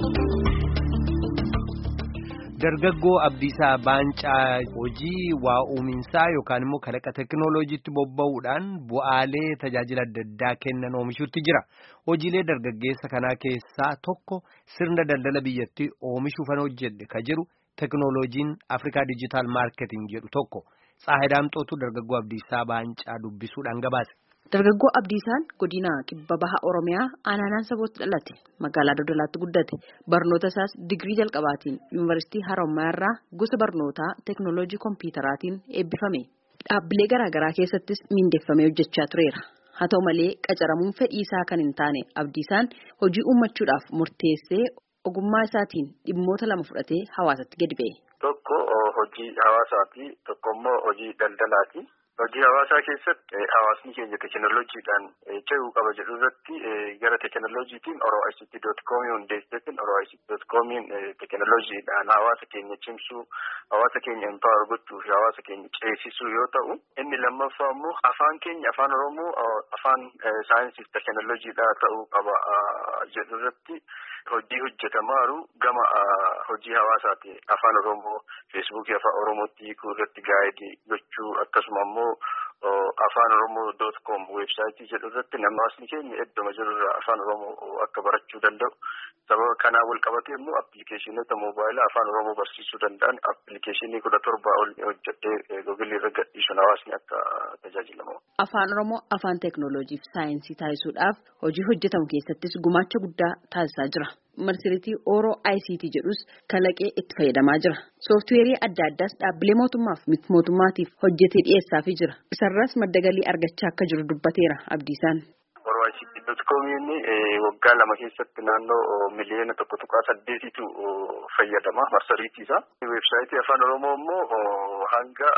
Dargaggoo Abdiisaa Baancaa hojii waa uuminsaa yookaan immoo kalaqa teekinooloojiitti bobba'uudhaan bu'aalee tajaajila adda addaa kennan oomishuutti jira. Hojiilee dargaggeessa kanaa keessaa tokko sirna daldala biyyattii oomishuufan hojjedhe ka jedhu teekinooloojiin Afrikaa Diijitaal Maarketing jedhu tokko. Tsaahidaamxootu dargaggoo Abdiisaa Baancaa dubbisuudhaan gabaase. Dargaggoo Abdiisaan godina kibba baha Oromiyaa Aananaan Sabootti dhalate. Magaalaa Dodolaatti guddate. Barnoota isaas digirii jalqabaatiin Yuunivarsiitii Harommayaarraa gosa barnootaa teekinooloojii kompiitaraatiin eebbifame. Dhaabbilee garaagaraa keessattis miindeeffamee hojjechaa tureera. Haa ta'u malee qacaramuun fedhii isaa kan hin taane Abdiisaan hojii uummachuudhaaf murteessee ogummaa isaatiin dhimmoota lama fudhatee hawaasatti gadi ba'e. Tokko hojii hawaasaati, tokko immoo hojii daldalaati. Hojii hawaasaa keessatti hawaasni keenya teekinooloojiidhaan ce'uu qaba jedhu irratti gara teekinooloojiitiin OROICT.com hundeesseetiin OROICT.comiin teekinooloojiidhaan hawaasa keenya cimsuu, hawaasa keenya empower gochuu fi hawaasa keenya ceesisuu yoo ta'u, inni lammaffaa immoo afaan keenya afaan Oromoo afaan saayinsii fi teekinooloojiidhaa ta'uu qaba jedhu irratti hojii hojjetamaa jiru gama hojii hawaasaati. Afaan Oromoo feesbuukii afaan Oromootti hiikuu irratti gaayidii gochuu akkasuma immoo afaan Oromoo.com weebsaayitii jedhu irratti namni keenya iddoo jirurraa afaan Oromoo akka barachuu danda'u. Sababa kanaa wal qabatee immoo appilikeeshinoota moobaayilaa afaan Oromoo barsiisuu danda'an appilikeeshinii 17 ol hojjetee Google irra gadhiisuun hawaasni akka tajaajilamu. Afaan Oromoo afaan teekinooloojii fi saayinsii taasisuudhaaf hojii hojjetamu keessattis gumaacha guddaa taasisaa jira. Marsariitii OROICT jedhus kalaqee itti fayyadamaa jira. Sooftiweerii adda addaas dhaabbilee mootummaaf miti mootummaatiif hojjetee dhiyeessaafii jira. Isarraas madda galii argachaa akka jiru dubbateera Abdiisaan. OROICT.comiin waggaa lama keessatti naannoo miliyoona 1.8tu fayyadama marsariitiisa. Weebsaayitii afaan Oromoo immoo hanga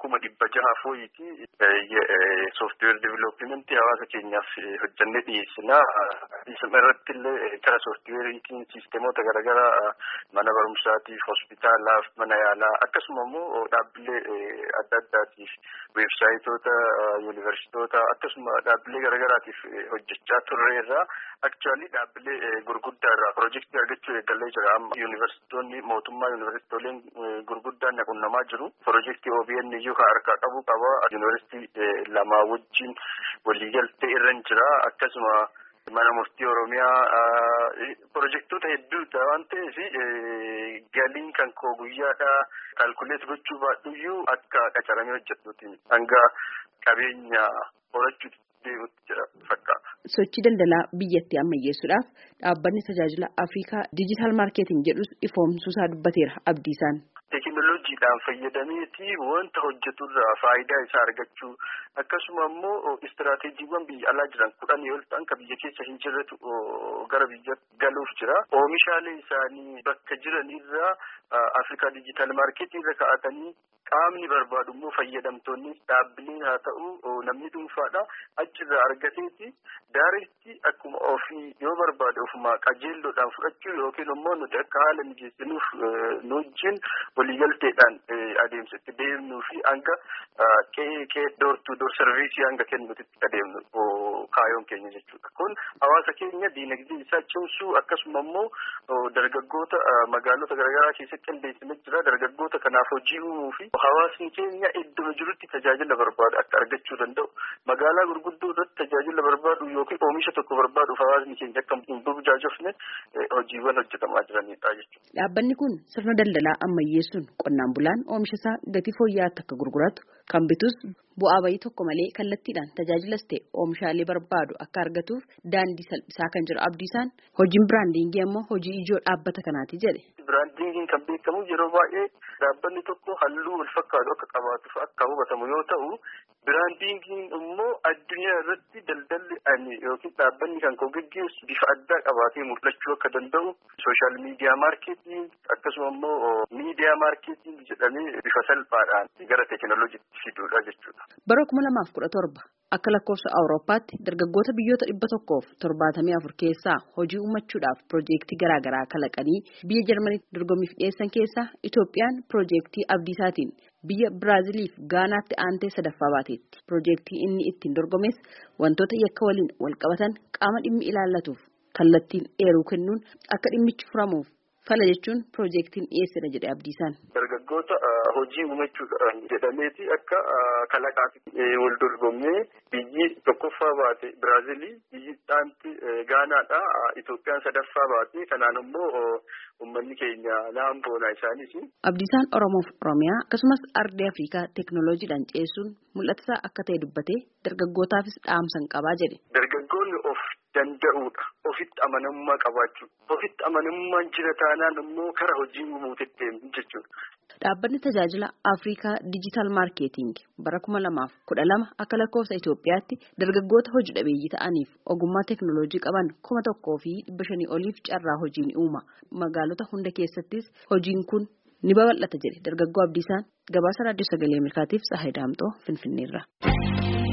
600 fooyiiti sooftiweer diviloopimentii hawaasa keenyaaf hojjannee dhiyeessina. Isuma irratti illee kara sooftiweeriitiin siisteemoota garaagaraa mana barumsaatiif, hospitaalaaf, mana yaalaa akkasuma immoo dhaabbilee adda addaatiif weebsaayitoota yuunivarsiitoota akkasuma dhaabbilee garaagaraatiif hojjechaa turreerraa aktuaalii dhaabbilee gurguddaa irraa piroojeektii argachuu eegallee jira. Amma yuunivarsiitoonni mootummaa yuunivarsiitooleen gurguddaan naquunnamaa jiru. Piroojeektii OBN iyyuu kan harkaa qabu qaba. Yuunivarsiitii lamaa wajjin waliigaltee irra jira. Akkasuma mana murtii Oromiyaa piroojeektoota hedduudha waan ta'eef galiin kan koo guyyaadhaa kaalkuleet gochuu baadhuyyuu akka qacaramee hojjetuuti hanga qabeenya horachuuti deemutti jira fakkaata. Sochii daldalaa biyyattii ammayyeessuudhaaf dhaabbanni tajaajila Afrikaa Diijitaal Maarketing jedhus ifoomsuusaa dubbateera Abdiisaan. Teekinooloojiidhaan fayyadameeti wanta hojjeturraa faayidaa isaa argachuu akkasuma immoo istiraateejiiwwan biyya alaa jiran 10 ol ta'an kan biyya keessa hin jirretu gara biyya galuuf jira. Oomishaalee isaanii bakka jiran irraa Afrikaa Diijitaal Maarketing irra kaa'atanii qaamni barbaadu immoo fayyadamtoonni dhaabbileen haa ta'u namni dhuunfaadha achirraa argateeti daareetti akkuma ofii yoo barbaade ofuma qajeelloodhaan fudhachuu yookiin immoo nuti akka haala mijeessinuuf nu wajjin waliigalteedhaan adeemsa itti deemnuu fi hanga qe'ee door sarviisii hanga kennuutti adeemnu kaayoon keenya jechuudha. Kun hawaasa keenya diinagdee isaa cimsuu akkasuma immoo dargaggoota magaalota garaagaraa keessatti qindeessinee jira. Dargaggoota kanaaf hojii uumuu fi hawaasni keenya iddoo jirutti tajaajila barbaadu akka argachuu danda'u. Magaalaa gurguddoo irratti tajaajila barbaadu yookiin oomisha tokko barbaaduuf hawaasni keenya akka hin burjaajofne hojiiwwan hojjetamaa jiranidha jechuudha. Dhaabbanni kun sirna daldalaa ammayyeessuun qonnaan bulaan oomisha isaa gatii fooyya'aatti akka gurguratu kan bitus bu'aa bayii tokko malee kallattiidhaan tajaajilas ta'e oomishaalee barbaadu akka argatuuf daandii salphisaa kan jiru Abdiisaan hojiin biraandiingii ammoo hojii ijoo dhaabbata kanaati jedhe. Biraandiingiin kan beekamu yeroo baay'ee dhaabbanni tokko halluu wal fakkaatu akka qabaatuuf akka hubatamu yoo ta'u, biraandiingiin immoo addunyaa irratti daldalli yookiin dhaabbanni kan koo gaggeessu bifa addaa qabaatee mul'achuu akka danda'u sooshaal miidiyaa maarkeeting akkasuma immoo miidiyaa maarkeeting jedhamee bifa salphaadhaan gara teekinooloojiitti fiduudha jechuudha. Bara 2017 akka lakkoofsa Awurooppaatti dargaggoota biyyoota 174 keessaa hojii uummachuudhaaf piroojeektii garaagaraa kalaqanii biyya Jarmaniitti dorgommiif dhiyeessan keessaa Itoophiyaan piroojeektii Abdiisaatiin biyya Biraaziliif Gaanaatti aantee sadaffaa baateetti. Piroojeektii inni ittiin dorgomes wantoota yakka waliin wal qabatan qaama dhimmi ilaallatuuf kallattiin eeruu kennuun akka dhimmichi furamuuf fala jechuun piroojeektiin dhiyeessina jedhe Abdiisaan. Dargaggoota hojii uumachuudhaan jedhameeti akka kalaqaatti wal dorgomnee biyyi tokkoffaa baate Biraazilii, biyyi itti Gaanaadha, Itoophiyaan sadaffaa baate kanaan immoo uummanni keenya naan boonaa isaanis. Abdiisaan Oromoof Oromiyaa akkasumas ardii Afrikaa teekinooloojiidhaan ceessuun mul'atasaa akka ta'e dubbatee dargaggootaafis dhaamsan qabaa jedhe. Dargaggoonni of danda'uudha. Ofitti amanamummaa qabaachuu. Ofitti amanamummaan jira taanaan immoo kara hojii uumuutti deemu jechuudha. Dhaabbanni tajaajila Afrikaa Digital Marketing bara 2012 akka lakkoofsa Itoophiyaatti dargaggoota hojii dhabeeyyii ta'aniif ogummaa teekinooloojii qaban 1,500 oliif carraa hojii ni uuma. Magaalota hunda keessattis hojiin kun ni babal'ata jedhe dargaggoo Abdiisaan gabaasa raadiyoo sagalee Ameerikaatiif Tsahaay Daamxoo Finfinneerra.